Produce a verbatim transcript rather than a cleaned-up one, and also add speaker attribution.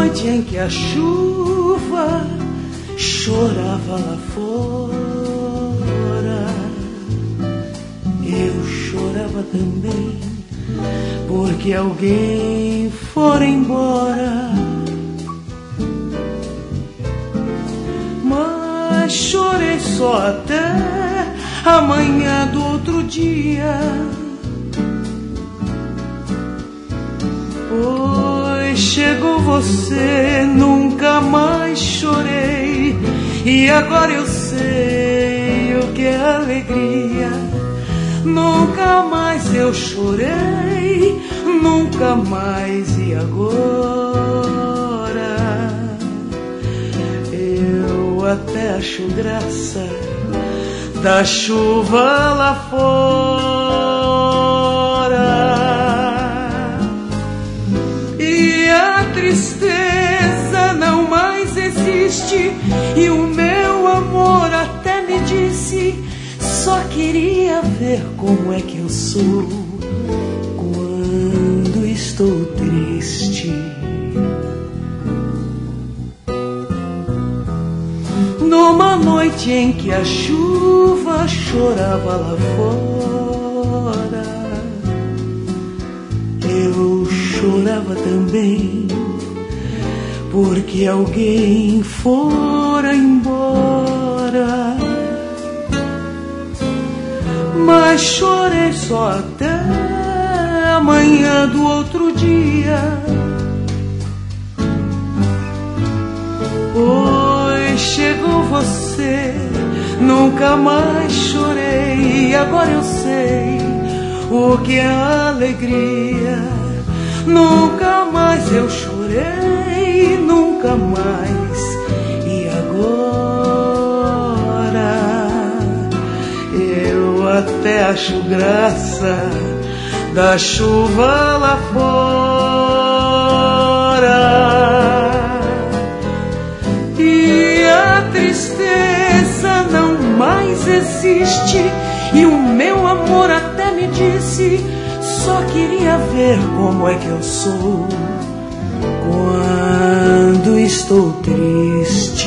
Speaker 1: noite em que a chuva chorava lá fora, eu chorava também, porque alguém fora embora. Mas chorei só até amanhã do outro dia, pois chegou você, nunca mais chorei, e agora eu sei o que é alegria. Nunca mais eu chorei, nunca mais, e agora eu até acho graça da chuva lá fora. E a tristeza não mais existe, e o meu amor até me disse: só queria ver como é que eu sou quando estou triste. Numa noite em que a chuva chorava lá fora, eu chorava também, porque alguém fora embora. Mas chorei só até amanhã do outro dia, pois chegou você, nunca mais chorei, e agora eu sei o que é alegria. Nunca mais eu chorei, nunca mais, e agora eu até acho graça da chuva lá fora. E a tristeza não mais existe, e o meu amor até me disse: só queria ver como é que eu sou quando estou triste.